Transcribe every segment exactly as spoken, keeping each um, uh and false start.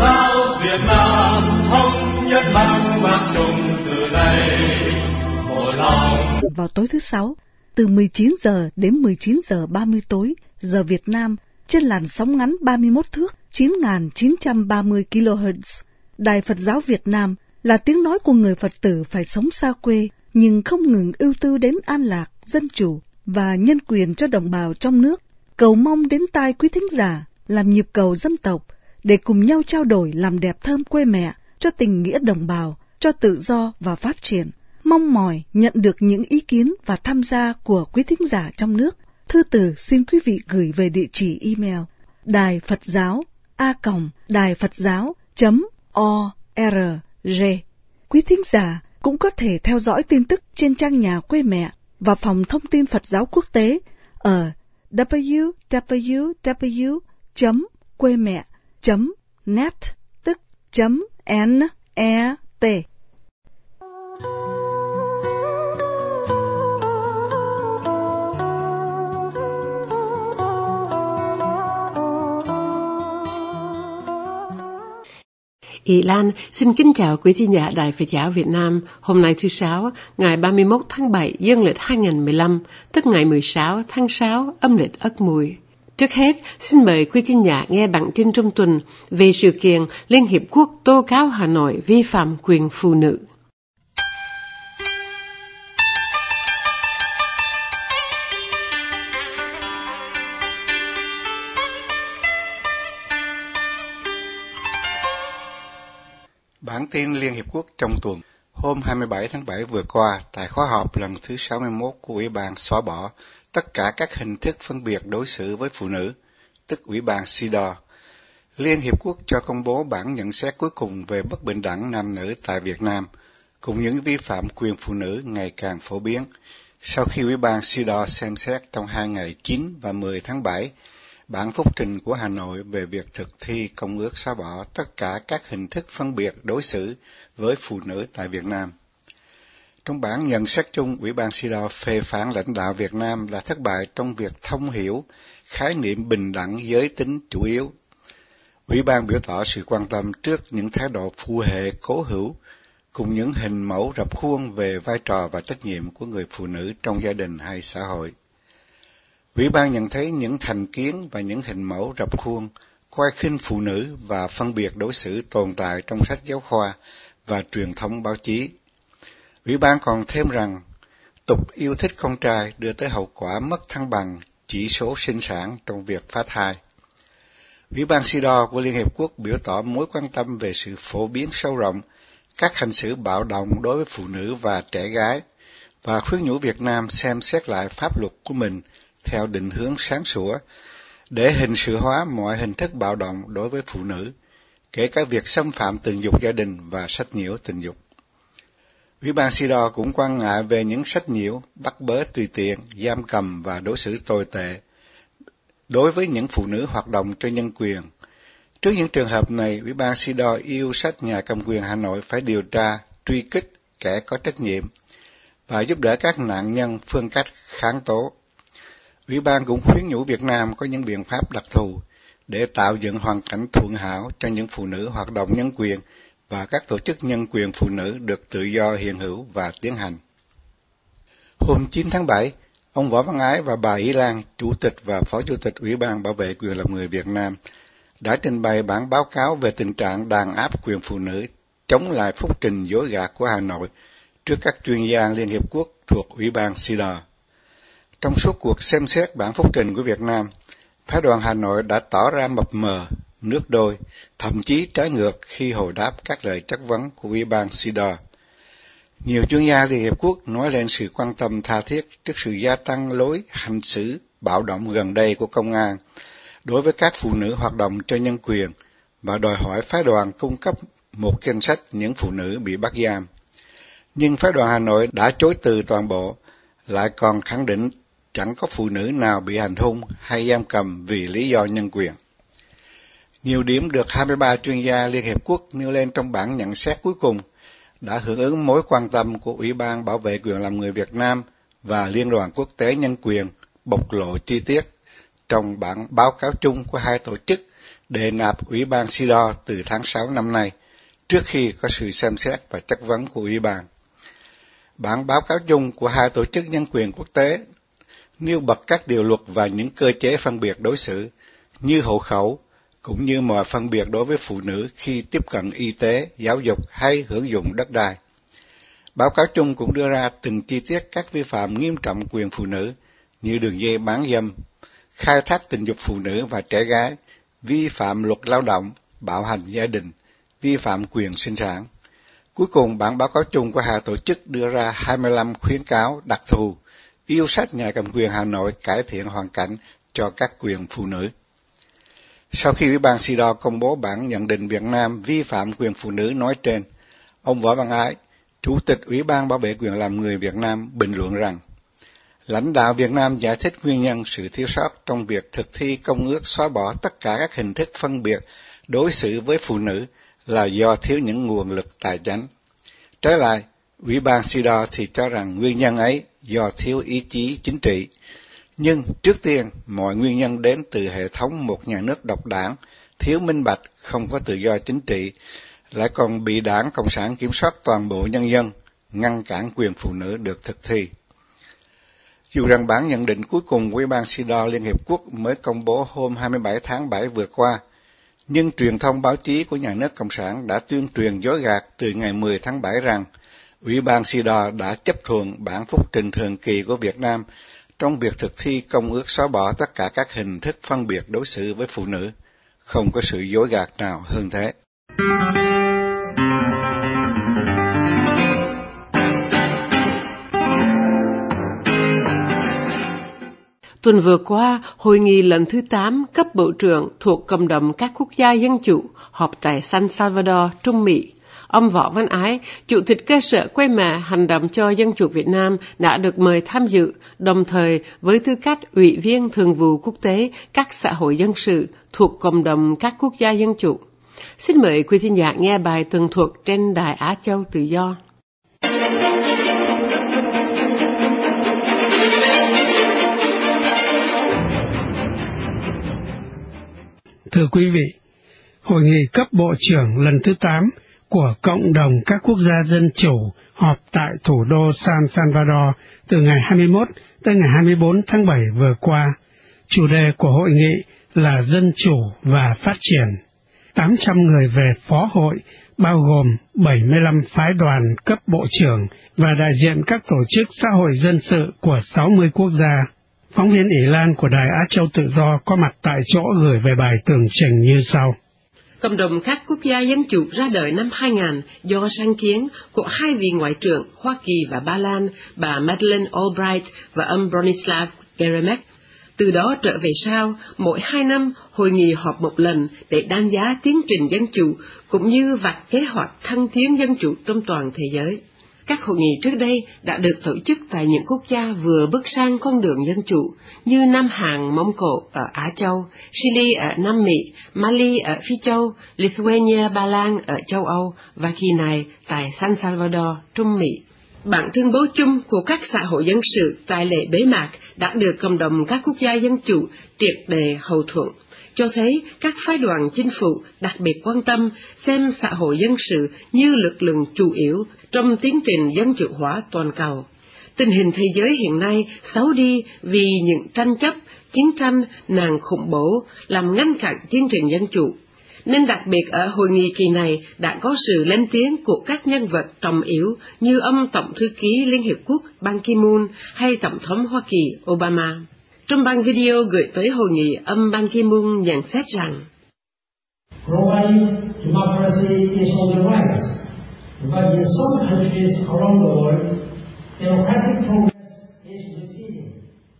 giáo Việt Nam thống nhất mang mang chung từ nay một lòng. Vào tối thứ sáu, từ mười chín giờ đến mười chín giờ ba mươi tối giờ Việt Nam, trên làn sóng ngắn ba mươi mốt thước chín nghìn chín trăm ba mươi ki lô héc, Đài Phật giáo Việt Nam là tiếng nói của người Phật tử phải sống xa quê nhưng không ngừng ưu tư đến an lạc, dân chủ và nhân quyền cho đồng bào trong nước, cầu mong đến tai quý thính giả làm nhịp cầu dân tộc để cùng nhau trao đổi làm đẹp thơm quê mẹ, cho tình nghĩa đồng bào, cho tự do và phát triển. Mong mỏi nhận được những ý kiến và tham gia của quý thính giả trong nước. Thư từ xin quý vị gửi về địa chỉ email đài phật giáo a còng đài phật giáo chấm org. Quý thính giả cũng có thể theo dõi tin tức trên trang nhà quê mẹ và phòng thông tin Phật giáo quốc tế ở w w w chấm quê mẹ chấm net, tức chấm n e t. Ý Lan xin kính chào quý thính giả Đài Phật giáo Việt Nam. Hôm nay thứ Sáu, ngày ba mươi mốt tháng bảy dương lịch hai nghìn không trăm mười lăm, tức ngày mười sáu tháng sáu âm lịch Ất Mùi. Trước hết, xin mời quý thính giả nghe bản tin trong tuần về sự kiện Liên Hiệp Quốc tố cáo Hà Nội vi phạm quyền phụ nữ. Bản tin Liên Hiệp Quốc trong tuần. Hôm hai mươi bảy tháng bảy vừa qua, tại khóa họp lần thứ sáu mươi mốt của Ủy ban xóa bỏ tất cả các hình thức phân biệt đối xử với phụ nữ, tức Ủy ban xê e đê a, Liên Hiệp Quốc cho công bố bản nhận xét cuối cùng về bất bình đẳng nam nữ tại Việt Nam, cùng những vi phạm quyền phụ nữ ngày càng phổ biến, sau khi Ủy ban xê e đê a xem xét trong hai ngày chín và mười tháng bảy bản phúc trình của Hà Nội về việc thực thi Công ước xóa bỏ tất cả các hình thức phân biệt đối xử với phụ nữ tại Việt Nam. Trong bản nhận xét chung, Ủy ban xê e đê a phê phán lãnh đạo Việt Nam là thất bại trong việc thông hiểu khái niệm bình đẳng giới tính chủ yếu. Ủy ban biểu tỏ sự quan tâm trước những thái độ phụ hệ cố hữu cùng những hình mẫu rập khuôn về vai trò và trách nhiệm của người phụ nữ trong gia đình hay xã hội. Ủy ban nhận thấy những thành kiến và những hình mẫu rập khuôn coi khinh phụ nữ và phân biệt đối xử tồn tại trong sách giáo khoa và truyền thông báo chí. Ủy ban còn thêm rằng tục yêu thích con trai đưa tới hậu quả mất thăng bằng chỉ số sinh sản trong việc phá thai. Ủy ban xê e đê a của Liên Hiệp Quốc biểu tỏ mối quan tâm về sự phổ biến sâu rộng các hành xử bạo động đối với phụ nữ và trẻ gái và khuyến nhủ Việt Nam xem xét lại pháp luật của mình theo định hướng sáng sủa để hình sự hóa mọi hình thức bạo động đối với phụ nữ, kể cả việc xâm phạm tình dục gia đình và sách nhiễu tình dục. Ủy ban xê e đê a cũng quan ngại về những sách nhiễu, bắt bớ tùy tiện, giam cầm và đối xử tồi tệ đối với những phụ nữ hoạt động cho nhân quyền. Trước những trường hợp này, Ủy ban xê e đê a yêu sách nhà cầm quyền Hà Nội phải điều tra, truy kích kẻ có trách nhiệm và giúp đỡ các nạn nhân phương cách kháng tố. Ủy ban cũng khuyến nhủ Việt Nam có những biện pháp đặc thù để tạo dựng hoàn cảnh thuận hảo cho những phụ nữ hoạt động nhân quyền và các tổ chức nhân quyền phụ nữ được tự do hiện hữu và tiến hành. Hôm chín tháng bảy, ông Võ Văn Ái và bà Ý Lan, Chủ tịch và Phó Chủ tịch Ủy ban Bảo vệ quyền lợi người Việt Nam, đã trình bày bản báo cáo về tình trạng đàn áp quyền phụ nữ, chống lại phúc trình dối gạt của Hà Nội trước các chuyên gia Liên Hiệp Quốc thuộc Ủy ban xê e đê a. Trong suốt cuộc xem xét bản phúc trình của Việt Nam, phái đoàn Hà Nội đã tỏ ra mập mờ, nước đôi, thậm chí trái ngược khi hồi đáp các lời chất vấn của Ủy ban xê e đê a. Nhiều chuyên gia Liên Hiệp Quốc nói lên sự quan tâm tha thiết trước sự gia tăng lối hành xử bạo động gần đây của công an đối với các phụ nữ hoạt động cho nhân quyền và đòi hỏi phái đoàn cung cấp một danh sách những phụ nữ bị bắt giam. Nhưng phái đoàn Hà Nội đã chối từ toàn bộ, lại còn khẳng định chẳng có phụ nữ nào bị hành hung hay giam cầm vì lý do nhân quyền. Nhiều điểm được hai mươi ba chuyên gia Liên Hiệp Quốc nêu lên trong bản nhận xét cuối cùng đã hưởng ứng mối quan tâm của Ủy ban Bảo vệ quyền làm người Việt Nam và Liên đoàn Quốc tế Nhân quyền bộc lộ chi tiết trong bản báo cáo chung của hai tổ chức đệ nạp Ủy ban xê đê o từ tháng sáu năm nay, trước khi có sự xem xét và chất vấn của Ủy ban. Bản báo cáo chung của hai tổ chức nhân quyền quốc tế nêu bật các điều luật và những cơ chế phân biệt đối xử như hộ khẩu, cũng như mọi phân biệt đối với phụ nữ khi tiếp cận y tế, giáo dục hay hưởng dụng đất đai. Báo cáo chung cũng đưa ra từng chi tiết các vi phạm nghiêm trọng quyền phụ nữ như đường dây bán dâm, khai thác tình dục phụ nữ và trẻ gái, vi phạm luật lao động, bạo hành gia đình, vi phạm quyền sinh sản. Cuối cùng, bản báo cáo chung của hai tổ chức đưa ra hai mươi lăm khuyến cáo đặc thù, yêu sách nhà cầm quyền Hà Nội cải thiện hoàn cảnh cho các quyền phụ nữ. Sau khi Ủy ban xê đê o công bố bản nhận định Việt Nam vi phạm quyền phụ nữ nói trên, ông Võ Văn Ái, Chủ tịch Ủy ban Bảo vệ quyền làm người Việt Nam bình luận rằng, lãnh đạo Việt Nam giải thích nguyên nhân sự thiếu sót trong việc thực thi công ước xóa bỏ tất cả các hình thức phân biệt đối xử với phụ nữ là do thiếu những nguồn lực tài chính. Trái lại, Ủy ban xê đê o thì cho rằng nguyên nhân ấy do thiếu ý chí chính trị. Nhưng trước tiên, mọi nguyên nhân đến từ hệ thống một nhà nước độc đảng, thiếu minh bạch, không có tự do chính trị, lại còn bị Đảng Cộng sản kiểm soát toàn bộ nhân dân, ngăn cản quyền phụ nữ được thực thi. Dù rằng bản nhận định cuối cùng của Ủy ban xê đê o Liên Hiệp Quốc mới công bố hôm hai mươi bảy tháng bảy vừa qua, nhưng truyền thông báo chí của nhà nước Cộng sản đã tuyên truyền dối gạt từ ngày mười tháng bảy rằng Ủy ban xê đê o đã chấp thuận bản phúc trình thường kỳ của Việt Nam trong việc thực thi công ước xóa bỏ tất cả các hình thức phân biệt đối xử với phụ nữ. Không có sự dối gạt nào hơn thế. Tuần vừa qua, hội nghị lần thứ tám cấp bộ trưởng thuộc Cộng đồng các quốc gia dân chủ họp tại San Salvador, Trung Mỹ. Ông Võ Văn Ái, Chủ tịch cơ sở Quê Mẹ Hành động cho Dân chủ Việt Nam đã được mời tham dự, đồng thời với tư cách Ủy viên Thường vụ Quốc tế các xã hội dân sự thuộc Cộng đồng các quốc gia dân chủ. Xin mời quý thính giả nghe bài tường thuật trên Đài Á Châu Tự Do. Thưa quý vị, Hội nghị cấp bộ trưởng lần thứ tám của Cộng đồng các quốc gia dân chủ họp tại thủ đô San Salvador từ ngày hai mươi mốt tới ngày hai mươi bốn tháng bảy vừa qua. Chủ đề của hội nghị là Dân chủ và phát triển. tám trăm người về phó hội, bao gồm bảy mươi lăm phái đoàn cấp bộ trưởng và đại diện các tổ chức xã hội dân sự của sáu mươi quốc gia. Phóng viên Ỷ Lan của Đài Á Châu Tự Do có mặt tại chỗ gửi về bài tường trình như sau. Cộng đồng các quốc gia dân chủ ra đời năm hai nghìn do sáng kiến của hai vị ngoại trưởng Hoa Kỳ và Ba Lan, bà Madeleine Albright và ông Bronislaw Geremek. Từ đó trở về sau, mỗi hai năm hội nghị họp một lần để đánh giá tiến trình dân chủ cũng như vạch kế hoạch thăng tiến dân chủ trong toàn thế giới. Các hội nghị trước đây đã được tổ chức tại những quốc gia vừa bước sang con đường dân chủ như Nam Hàn, Mông Cổ ở Á Châu, Chile ở Nam Mỹ, Mali ở Phi Châu, Lithuania, Ba Lan ở châu Âu và kỳ này tại San Salvador, Trung Mỹ. Bản tuyên bố chung của các xã hội dân sự tại lễ bế mạc đã được cộng đồng các quốc gia dân chủ triệt để hậu thuẫn, cho thấy các phái đoàn chính phủ đặc biệt quan tâm xem xã hội dân sự như lực lượng chủ yếu trong tiến trình dân chủ hóa toàn cầu. Tình hình thế giới hiện nay xấu đi vì những tranh chấp, chiến tranh, nạn khủng bố làm ngăn cản tiến trình dân chủ. Nên đặc biệt ở hội nghị kỳ này đã có sự lên tiếng của các nhân vật trọng yếu như ông Tổng thư ký Liên Hiệp Quốc Ban Ki-moon hay Tổng thống Hoa Kỳ Obama. Trong băng video gửi tới hội nghị, ông Ban Ki-moon nhận xét rằng Globally, democracy is on the rise, but in some countries around the world, democratic progress is receding.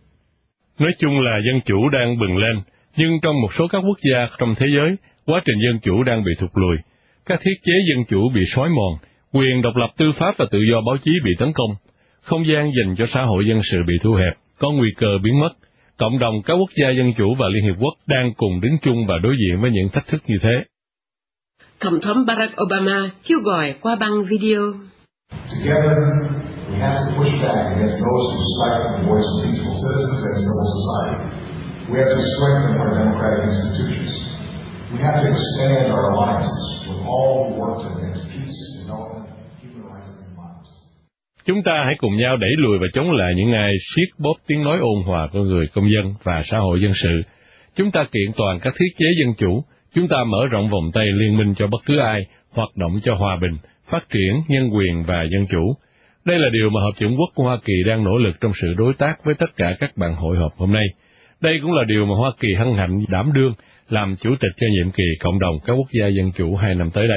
Nói chung là dân chủ đang bừng lên, nhưng trong một số các quốc gia trong thế giới, quá trình dân chủ đang bị thụt lùi. Các thiết chế dân chủ bị xói mòn, quyền độc lập tư pháp và tự do báo chí bị tấn công, không gian dành cho xã hội dân sự bị thu hẹp, có nguy cơ biến mất. Cộng đồng các quốc gia dân chủ và Liên Hiệp Quốc đang cùng đứng chung và đối diện với những thách thức như thế. Tổng thống Barack Obama kêu gọi qua băng video. Together, we have to push back against those who stifle the voice of peaceful citizens and civil society. We have to strengthen our democratic institutions. We have to expand our alliances with all who work to advance peace, development, human rights, and democracy. Chúng ta hãy cùng nhau đẩy lùi và chống lại những ai siết bóp tiếng nói ôn hòa của người công dân và xã hội dân sự. Chúng ta kiện toàn các thiết chế dân chủ. Chúng ta mở rộng vòng tay liên minh cho bất cứ ai hoạt động cho hòa bình, phát triển, nhân quyền và dân chủ. Đây là điều mà Hợp chủng quốc của Hoa Kỳ đang nỗ lực trong sự đối tác với tất cả các bạn hội họp hôm nay. Đây cũng là điều mà Hoa Kỳ hân hạnh đảm đương làm chủ tịch cho nhiệm kỳ Cộng đồng các quốc gia dân chủ hai năm tới đây.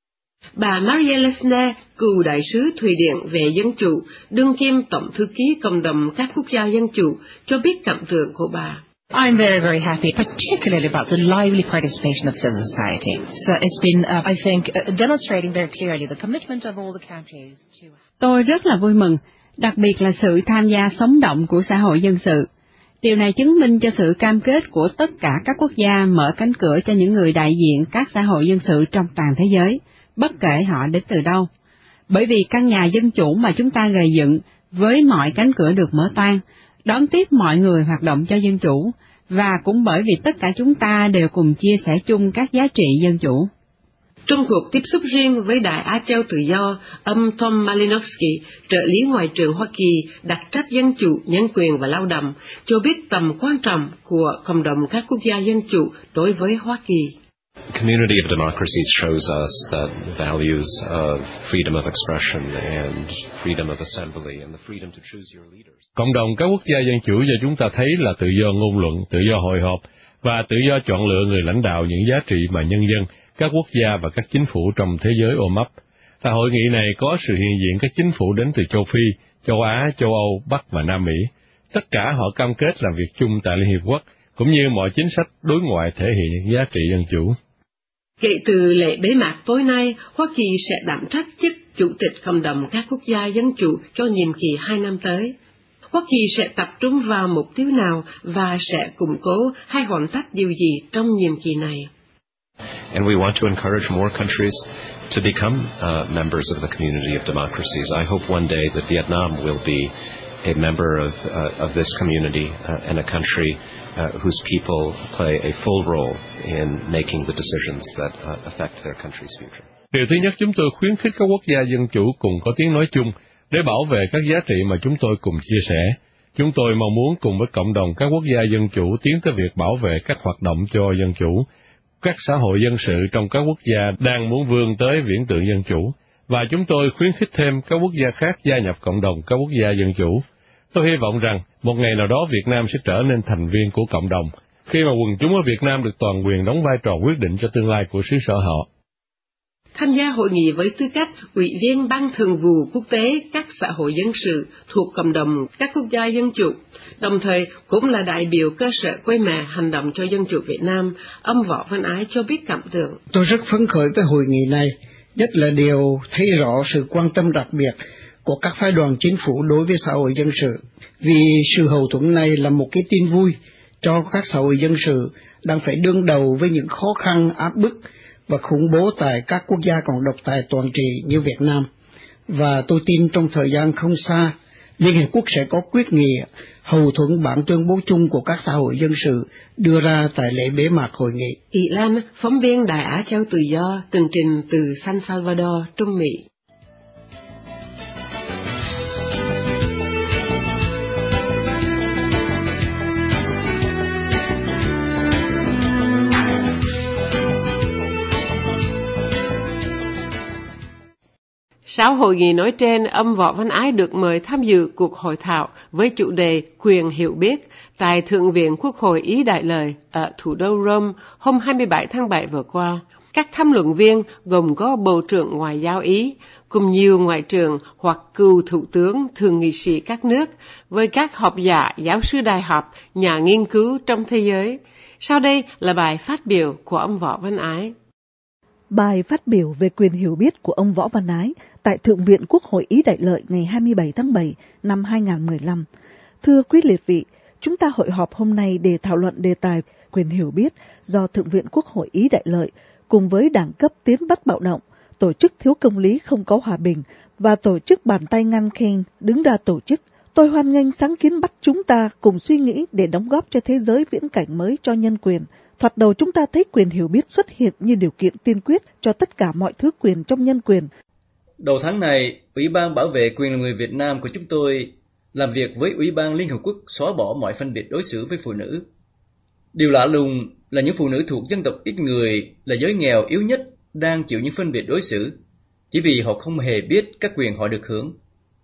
Bà Maria Lesner, cựu đại sứ Thụy Điển về dân chủ, đương kiêm tổng thư ký Cộng đồng các quốc gia dân chủ, cho biết cảm tưởng của bà. I'm very, very happy, particularly about the lively participation of civil society. So it's been, uh, I think, uh, demonstrating very clearly the commitment of all the countries to... Tôi rất là vui mừng, đặc biệt là sự tham gia sống động của xã hội dân sự. Điều này chứng minh cho sự cam kết của tất cả các quốc gia mở cánh cửa cho những người đại diện các xã hội dân sự trong toàn thế giới, bất kể họ đến từ đâu. Bởi vì căn nhà dân chủ mà chúng ta gây dựng, với mọi cánh cửa được mở toang, đón tiếp mọi người hoạt động cho dân chủ, và cũng bởi vì tất cả chúng ta đều cùng chia sẻ chung các giá trị dân chủ. Trong cuộc tiếp xúc riêng với Đài Á Châu Tự Do, ông Tom Malinowski, trợ lý Ngoại trưởng Hoa Kỳ, đặc trách dân chủ, nhân quyền và lao động, cho biết tầm quan trọng của cộng đồng các quốc gia dân chủ đối với Hoa Kỳ. The community of democracies shows us that values of freedom of expression and freedom of assembly and the freedom to choose your leaders. Cộng đồng các quốc gia dân chủ cho chúng ta thấy là tự do ngôn luận, tự do hội họp và tự do chọn lựa người lãnh đạo những giá trị mà nhân dân, các quốc gia và các chính phủ trong thế giới ôm ấp. Tại hội nghị này có sự hiện diện các chính phủ đến từ châu Phi, châu Á, châu Âu, Bắc và Nam Mỹ. Tất cả họ cam kết làm việc chung tại Liên Hiệp Quốc, cũng như mọi chính sách đối ngoại thể hiện những giá trị dân chủ. Kể từ lễ bế mạc tối nay, Hoa Kỳ sẽ đảm trách chức Chủ tịch Cộng đồng các quốc gia dân chủ cho nhiệm kỳ hai năm tới. Hoa Kỳ sẽ tập trung vào mục tiêu nào và sẽ củng cố hay hoàn tất điều gì trong nhiệm kỳ này? And we want to encourage more countries to become uh, members of the community of democracies. I hope one day that Vietnam will be a member of uh, of this community uh, and a country uh, whose people play a full role in making the decisions that uh, affect their country's future. Điều thứ nhất, chúng tôi khuyến khích các quốc gia dân chủ cùng có tiếng nói chung để bảo vệ các giá trị mà chúng tôi cùng chia sẻ. Chúng tôi mong muốn cùng với cộng đồng các quốc gia dân chủ tiến tới việc bảo vệ các hoạt động cho dân chủ. Các xã hội dân sự trong các quốc gia đang muốn vươn tới viễn tượng dân chủ, và chúng tôi khuyến khích thêm các quốc gia khác gia nhập cộng đồng các quốc gia dân chủ. Tôi hy vọng rằng một ngày nào đó Việt Nam sẽ trở nên thành viên của cộng đồng, khi mà quần chúng ở Việt Nam được toàn quyền đóng vai trò quyết định cho tương lai của xứ sở họ. Tham gia hội nghị với tư cách Ủy viên Ban Thường vụ Quốc tế các xã hội dân sự thuộc cộng đồng các quốc gia dân chủ, đồng thời cũng là đại biểu cơ sở quê mẹ hành động cho dân chủ Việt Nam, ông Võ Văn Ái cho biết cảm tưởng. Tôi rất phấn khởi với hội nghị này, nhất là điều thấy rõ sự quan tâm đặc biệt của các phái đoàn chính phủ đối với xã hội dân sự, vì sự hậu thuẫn này là một cái tin vui cho các xã hội dân sự đang phải đương đầu với những khó khăn áp bức và khủng bố tại các quốc gia còn độc tài toàn trị như Việt Nam. Và tôi tin trong thời gian không xa, Liên Hiệp Quốc sẽ có quyết nghị hậu thuẫn bản tuyên bố chung của các xã hội dân sự đưa ra tại lễ bế mạc hội nghị. Ý Lan, phóng viên Đài Á Châu Tự Do, tường trình từ San Salvador, Trung Mỹ. Sau hội nghị nói trên, ông Võ Văn Ái được mời tham dự cuộc hội thảo với chủ đề Quyền hiểu biết tại Thượng viện Quốc hội Ý Đại Lợi ở thủ đô Rome hôm hai mươi bảy tháng bảy vừa qua. Các tham luận viên gồm có Bộ trưởng Ngoại giao Ý, cùng nhiều ngoại trưởng hoặc cựu thủ tướng, thượng nghị sĩ các nước, với các học giả, giáo sư đại học, nhà nghiên cứu trong thế giới. Sau đây là bài phát biểu của ông Võ Văn Ái. Bài phát biểu về quyền hiểu biết của ông Võ Văn Ái tại Thượng viện Quốc hội Ý Đại Lợi ngày hai mươi bảy tháng bảy năm hai nghìn không trăm mười lăm. Thưa quý liệt vị, chúng ta hội họp hôm nay để thảo luận đề tài quyền hiểu biết do Thượng viện Quốc hội Ý Đại Lợi cùng với đảng cấp Tiến bắt bạo động, tổ chức thiếu công lý không có hòa bình và tổ chức bàn tay ngăn khen đứng ra tổ chức. Tôi hoan nghênh sáng kiến bắt chúng ta cùng suy nghĩ để đóng góp cho thế giới viễn cảnh mới cho nhân quyền, Thoạt đầu chúng ta thấy quyền hiểu biết xuất hiện như điều kiện tiên quyết cho tất cả mọi thứ quyền trong nhân quyền. Đầu tháng này, Ủy ban Bảo vệ quyền người Việt Nam của chúng tôi làm việc với Ủy ban Liên Hợp Quốc xóa bỏ mọi phân biệt đối xử với phụ nữ. Điều lạ lùng là những phụ nữ thuộc dân tộc ít người, là giới nghèo yếu nhất, đang chịu những phân biệt đối xử, chỉ vì họ không hề biết các quyền họ được hưởng.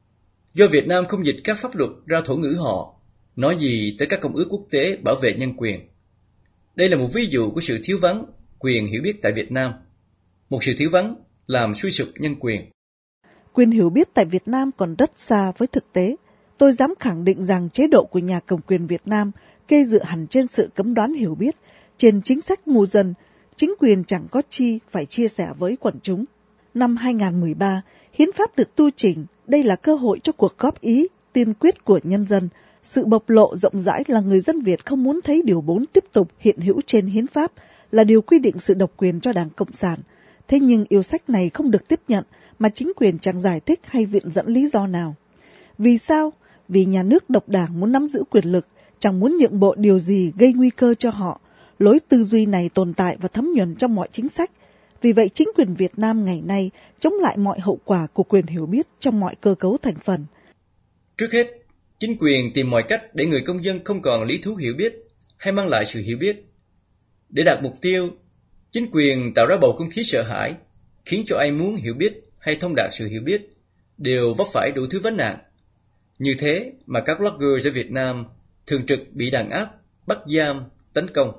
Do Việt Nam không dịch các pháp luật ra thổ ngữ họ, nói gì tới các công ước quốc tế bảo vệ nhân quyền. Đây là một ví dụ của sự thiếu vắng quyền hiểu biết tại Việt Nam, một sự thiếu vắng làm suy sụp nhân quyền. Quyền hiểu biết tại Việt Nam còn rất xa với thực tế. Tôi dám khẳng định rằng chế độ của nhà cầm quyền Việt Nam kê dựa hẳn trên sự cấm đoán hiểu biết, trên chính sách ngu dân, chính quyền chẳng có chi phải chia sẻ với quần chúng. Năm hai nghìn không trăm mười ba, hiến pháp được tu chỉnh, đây là cơ hội cho cuộc góp ý tiên quyết của nhân dân. Sự bộc lộ rộng rãi là người dân Việt không muốn thấy điều bốn tiếp tục hiện hữu trên hiến pháp, là điều quy định sự độc quyền cho Đảng Cộng sản. Thế nhưng yêu sách này không được tiếp nhận, mà chính quyền chẳng giải thích hay viện dẫn lý do nào. Vì sao? Vì nhà nước độc đảng muốn nắm giữ quyền lực, chẳng muốn nhượng bộ điều gì gây nguy cơ cho họ. Lối tư duy này tồn tại và thấm nhuần trong mọi chính sách. Vì vậy chính quyền Việt Nam ngày nay chống lại mọi hậu quả của quyền hiểu biết trong mọi cơ cấu thành phần. Trước hết, chính quyền tìm mọi cách để người công dân không còn lý thú hiểu biết hay mang lại sự hiểu biết. Để đạt mục tiêu, chính quyền tạo ra bầu không khí sợ hãi, khiến cho ai muốn hiểu biết hay thông đạt sự hiểu biết đều vấp phải đủ thứ vấn nạn. Như thế mà các blogger ở Việt Nam thường trực bị đàn áp, bắt giam, tấn công.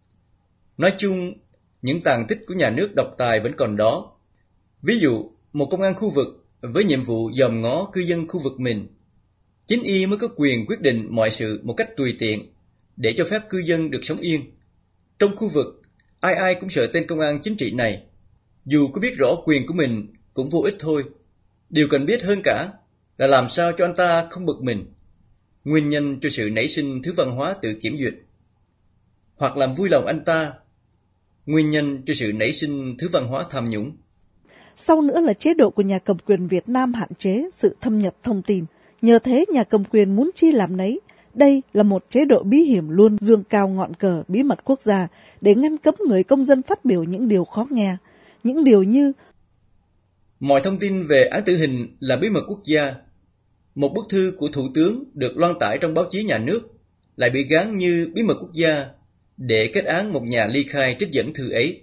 Nói chung, những tàn tích của nhà nước độc tài vẫn còn đó. Ví dụ, một công an khu vực với nhiệm vụ dòm ngó cư dân khu vực mình, chính y mới có quyền quyết định mọi sự một cách tùy tiện để cho phép cư dân được sống yên. Trong khu vực, ai ai cũng sợ tên công an chính trị này. Dù có biết rõ quyền của mình cũng vô ích thôi. Điều cần biết hơn cả là làm sao cho anh ta không bực mình. Nguyên nhân cho sự nảy sinh thứ văn hóa tự kiểm duyệt. Hoặc làm vui lòng anh ta. Nguyên nhân cho sự nảy sinh thứ văn hóa tham nhũng. Sau nữa là chế độ của nhà cầm quyền Việt Nam hạn chế sự thâm nhập thông tin. Nhờ thế nhà cầm quyền muốn chi làm nấy. Đây là một chế độ bí hiểm luôn dương cao ngọn cờ bí mật quốc gia để ngăn cấm người công dân phát biểu những điều khó nghe. Những điều như mọi thông tin về án tử hình là bí mật quốc gia. Một bức thư của Thủ tướng được loan tải trong báo chí nhà nước lại bị gán như bí mật quốc gia để kết án một nhà ly khai trích dẫn thư ấy.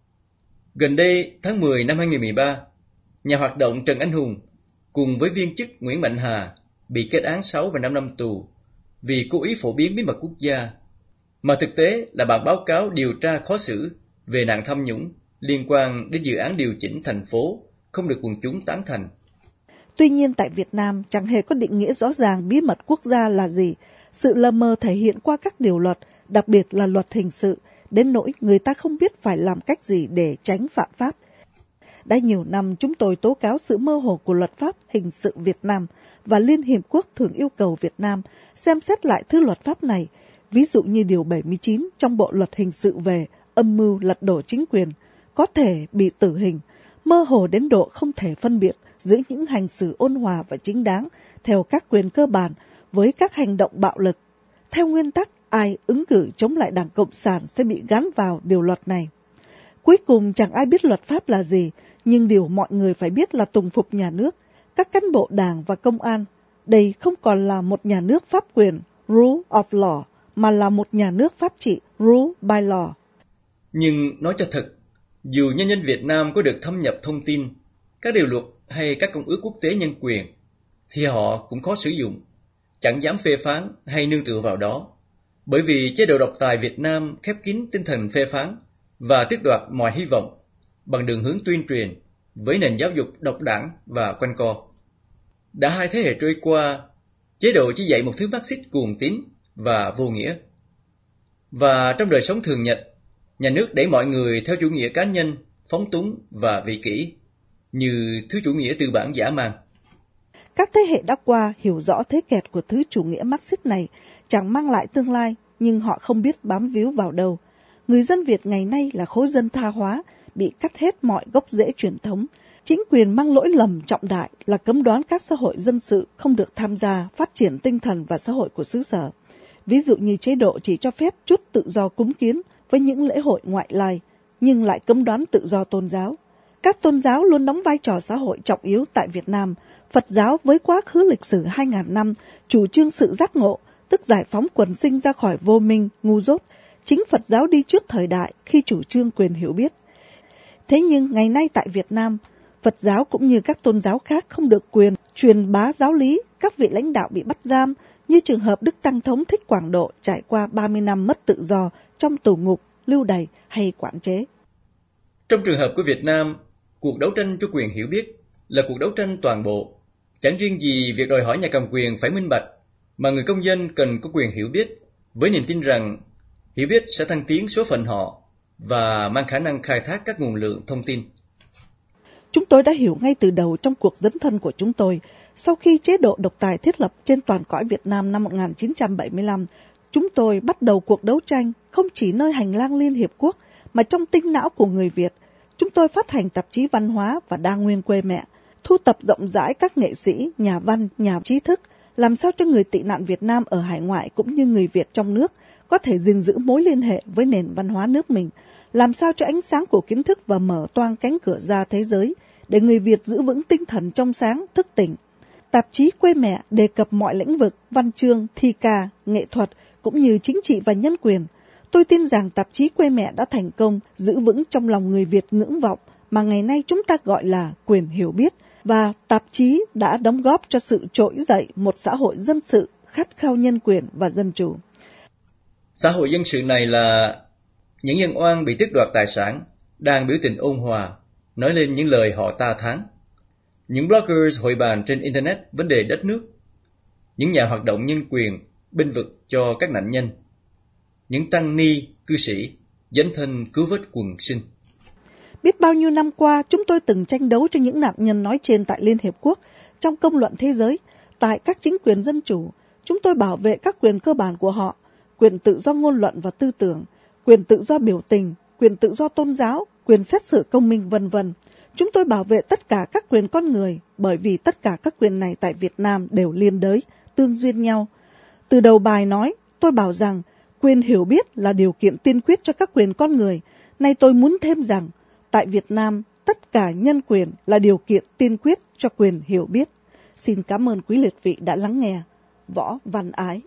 Gần đây, tháng mười năm hai nghìn không trăm mười ba, nhà hoạt động Trần Anh Hùng cùng với viên chức Nguyễn Mạnh Hà bị kết án sáu và năm năm tù vì cố ý phổ biến bí mật quốc gia, mà thực tế là bản báo cáo điều tra khó xử về nạn tham nhũng liên quan đến dự án điều chỉnh thành phố không được quần chúng tán thành. Tuy nhiên tại Việt Nam chẳng hề có định nghĩa rõ ràng bí mật quốc gia là gì. Sự lờ mờ thể hiện qua các điều luật, đặc biệt là luật hình sự, đến nỗi người ta không biết phải làm cách gì để tránh phạm pháp. Đã nhiều năm chúng tôi tố cáo sự mơ hồ của luật pháp hình sự Việt Nam và Liên Hiệp Quốc thường yêu cầu Việt Nam xem xét lại thứ luật pháp này, ví dụ như điều bảy mươi chín trong Bộ luật hình sự về âm mưu lật đổ chính quyền, có thể bị tử hình, mơ hồ đến độ không thể phân biệt giữa những hành xử ôn hòa và chính đáng theo các quyền cơ bản với các hành động bạo lực. Theo nguyên tắc, ai ứng cử chống lại Đảng Cộng sản sẽ bị gắn vào điều luật này. Cuối cùng chẳng ai biết luật pháp là gì, nhưng điều mọi người phải biết là tùng phục nhà nước, các cán bộ đảng và công an. Đây không còn là một nhà nước pháp quyền, rule of law, mà là một nhà nước pháp trị, rule by law. Nhưng nói cho thật, dù nhân dân Việt Nam có được thâm nhập thông tin, các điều luật hay các công ước quốc tế nhân quyền, thì họ cũng khó sử dụng, chẳng dám phê phán hay nương tựa vào đó. Bởi vì chế độ độc tài Việt Nam khép kín tinh thần phê phán và tước đoạt mọi hy vọng bằng đường hướng tuyên truyền với nền giáo dục độc đảng và quanh co. Đã hai thế hệ trôi qua, chế độ chỉ dạy một thứ Marxist cuồng tín và vô nghĩa. Và trong đời sống thường nhật, nhà nước đẩy mọi người theo chủ nghĩa cá nhân, phóng túng và vị kỷ, như thứ chủ nghĩa tư bản dã man. Các thế hệ đã qua hiểu rõ thế kẹt của thứ chủ nghĩa Marxist này chẳng mang lại tương lai, nhưng họ không biết bám víu vào đâu. Người dân Việt ngày nay là khối dân tha hóa, bị cắt hết mọi gốc rễ truyền thống. Chính quyền mang lỗi lầm trọng đại là cấm đoán các xã hội dân sự không được tham gia phát triển tinh thần và xã hội của xứ sở. Ví dụ như chế độ chỉ cho phép chút tự do cúng kiến với những lễ hội ngoại lai, nhưng lại cấm đoán tự do tôn giáo. Các tôn giáo luôn đóng vai trò xã hội trọng yếu tại Việt Nam. Phật giáo với quá khứ lịch sử hai nghìn năm, chủ trương sự giác ngộ, tức giải phóng quần sinh ra khỏi vô minh, ngu dốt. Chính Phật giáo đi trước thời đại khi chủ trương quyền hiểu biết. Thế nhưng ngày nay tại Việt Nam, Phật giáo cũng như các tôn giáo khác không được quyền truyền bá giáo lý, các vị lãnh đạo bị bắt giam, như trường hợp Đức Tăng Thống Thích Quảng Độ trải qua ba mươi năm mất tự do trong tù ngục, lưu đày hay quản chế. Trong trường hợp của Việt Nam, cuộc đấu tranh cho quyền hiểu biết là cuộc đấu tranh toàn bộ. Chẳng riêng gì việc đòi hỏi nhà cầm quyền phải minh bạch, mà người công dân cần có quyền hiểu biết, với niềm tin rằng hiểu biết sẽ thăng tiến số phận họ và mang khả năng khai thác các nguồn lượng thông tin. Chúng tôi đã hiểu ngay từ đầu trong cuộc dấn thân của chúng tôi, sau khi chế độ độc tài thiết lập trên toàn cõi Việt Nam năm một nghìn chín trăm bảy mươi lăm, chúng tôi bắt đầu cuộc đấu tranh không chỉ nơi hành lang Liên Hiệp Quốc, mà trong tinh não của người Việt. Chúng tôi phát hành tạp chí văn hóa và đa nguyên quê mẹ, thu tập rộng rãi các nghệ sĩ, nhà văn, nhà trí thức, làm sao cho người tị nạn Việt Nam ở hải ngoại cũng như người Việt trong nước có thể gìn giữ mối liên hệ với nền văn hóa nước mình, làm sao cho ánh sáng của kiến thức và mở toang cánh cửa ra thế giới, để người Việt giữ vững tinh thần trong sáng, thức tỉnh. Tạp chí Quê Mẹ đề cập mọi lĩnh vực, văn chương, thi ca, nghệ thuật, cũng như chính trị và nhân quyền. Tôi tin rằng tạp chí Quê Mẹ đã thành công giữ vững trong lòng người Việt ngưỡng vọng mà ngày nay chúng ta gọi là quyền hiểu biết, và tạp chí đã đóng góp cho sự trỗi dậy một xã hội dân sự khát khao nhân quyền và dân chủ. Xã hội dân sự này là những nhân oan bị tước đoạt tài sản, đang biểu tình ôn hòa, nói lên những lời họ ta thán. Những bloggers hội bàn trên Internet vấn đề đất nước, những nhà hoạt động nhân quyền bênh vực cho các nạn nhân, những tăng ni, cư sĩ dấn thân cứu vớt quần sinh. Biết bao nhiêu năm qua, chúng tôi từng tranh đấu cho những nạn nhân nói trên tại Liên Hiệp Quốc, trong công luận thế giới, tại các chính quyền dân chủ. Chúng tôi bảo vệ các quyền cơ bản của họ, quyền tự do ngôn luận và tư tưởng, quyền tự do biểu tình, quyền tự do tôn giáo, quyền xét xử công minh, vân vân. Chúng tôi bảo vệ tất cả các quyền con người, bởi vì tất cả các quyền này tại Việt Nam đều liên đới, tương duyên nhau. Từ đầu bài nói, tôi bảo rằng quyền hiểu biết là điều kiện tiên quyết cho các quyền con người. Nay tôi muốn thêm rằng, tại Việt Nam, tất cả nhân quyền là điều kiện tiên quyết cho quyền hiểu biết. Xin cảm ơn quý liệt vị đã lắng nghe. Võ Văn Ái.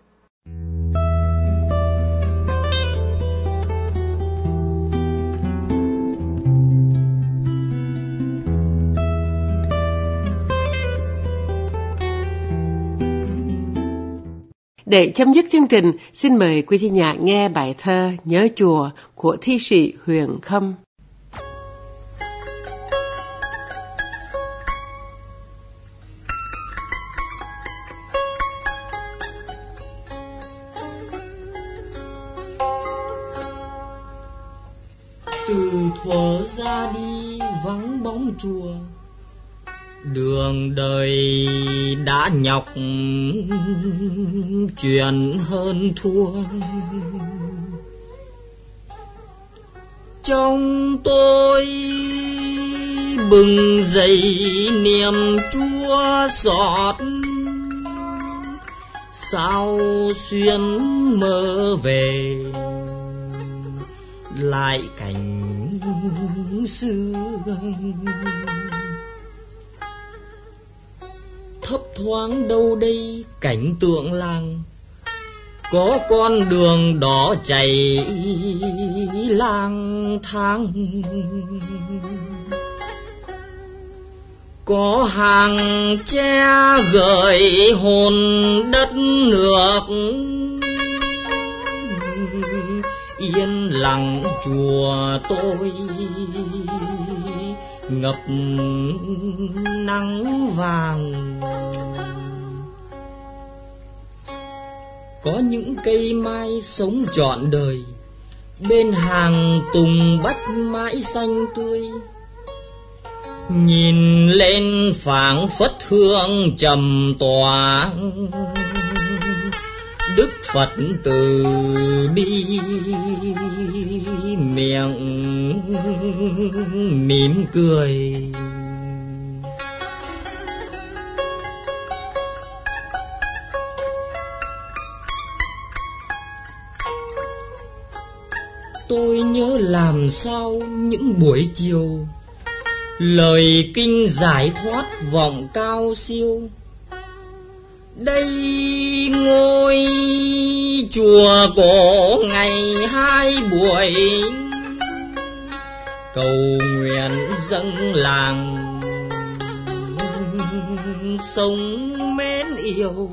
Để chấm dứt chương trình, xin mời quý thính giả nghe bài thơ Nhớ Chùa của thi sĩ Huyền Khâm. Từ thuở ra đi vắng bóng chùa, đường đời đã nhọc chuyện hơn thua. Trong tôi bừng dậy niềm chua xót, sao xuyên mơ về lại cảnh xưa. Thấp thoáng đâu đây cảnh tượng làng, có con đường đỏ chạy lang thang, có hàng tre gợi hồn đất nước. Yên lặng chùa tôi ngập nắng vàng, có những cây mai sống trọn đời, bên hàng tùng bách mãi xanh tươi. Nhìn lên phảng phất hương trầm tỏa, Đức Phật từ bi miệng mỉm cười. Tôi nhớ làm sao những buổi chiều, lời kinh giải thoát vọng cao siêu. Đây ngôi chùa có ngày hai buổi, cầu nguyện dâng làng sống mến yêu.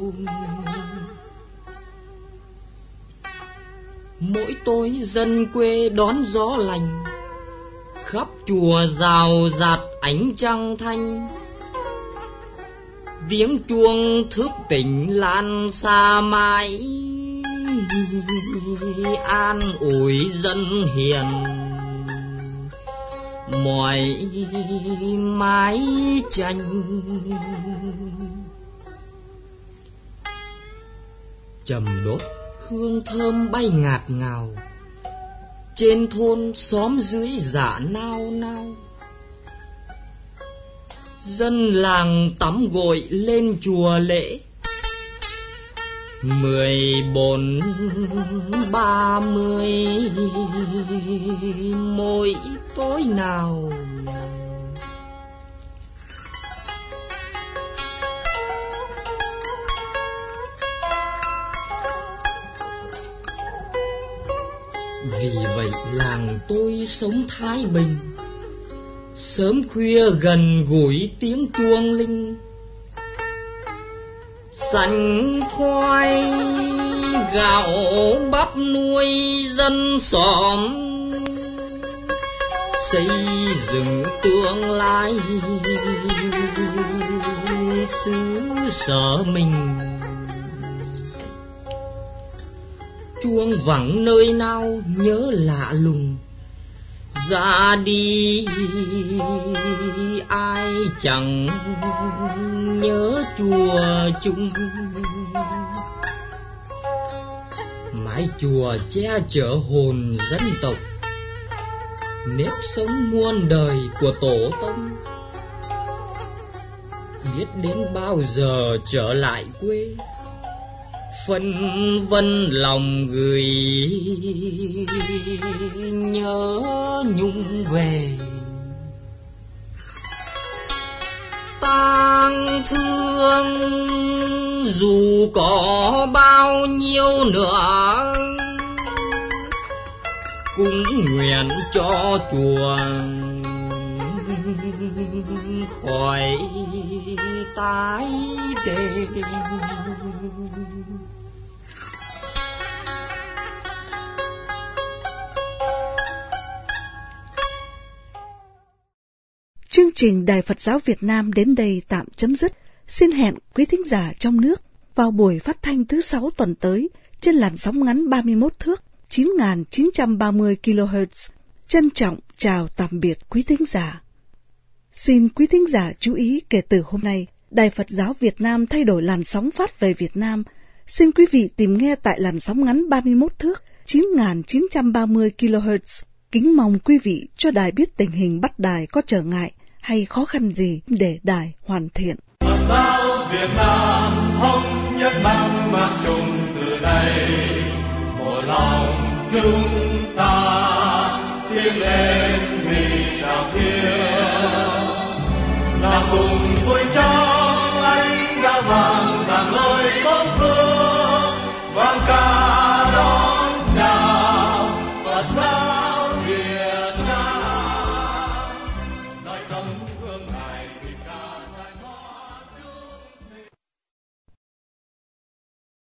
Mỗi tối dân quê đón gió lành, khắp chùa rào rạt ánh trăng thanh. Tiếng chuông thức tỉnh lan xa mãi, an ủi dân hiền mọi mái tranh. Trầm đốt hương thơm bay ngạt ngào, trên thôn xóm dưới dạ nao nao. Dân làng tắm gội lên chùa lễ, mười bốn ba mươi mỗi tối nào. Vì vậy làng tôi sống thái bình, sớm khuya gần gũi tiếng chuông linh. Sành khoai gạo bắp nuôi dân xóm, xây dựng tương lai xứ sở mình. Chuông vẳng nơi nào nhớ lạ lùng, ra đi ai chẳng nhớ chùa chung. Mái chùa che chở hồn dân tộc, nếp sống muôn đời của tổ tông. Biết đến bao giờ trở lại quê, phân vân lòng gửi nhớ nhung về. Tang thương dù có bao nhiêu nữa, cũng nguyện cho chùa khỏi tái đền. Chương trình Đài Phật giáo Việt Nam đến đây tạm chấm dứt. Xin hẹn quý thính giả trong nước vào buổi phát thanh thứ sáu tuần tới trên làn sóng ngắn ba mươi mốt thước chín nghìn chín trăm ba mươi ki lô héc. Trân trọng chào tạm biệt quý thính giả. Xin quý thính giả chú ý, kể từ hôm nay, Đài Phật giáo Việt Nam thay đổi làn sóng phát về Việt Nam. Xin quý vị tìm nghe tại làn sóng ngắn ba mươi mốt thước chín nghìn chín trăm ba mươi ki lô héc. Kính mong quý vị cho đài biết tình hình bắt đài có trở ngại hay khó khăn gì để đài hoàn thiện. Phật giáo Việt Nam thống nhất mang mang chung từ đây, một lòng chúng ta tiến lên vì đạo thiên.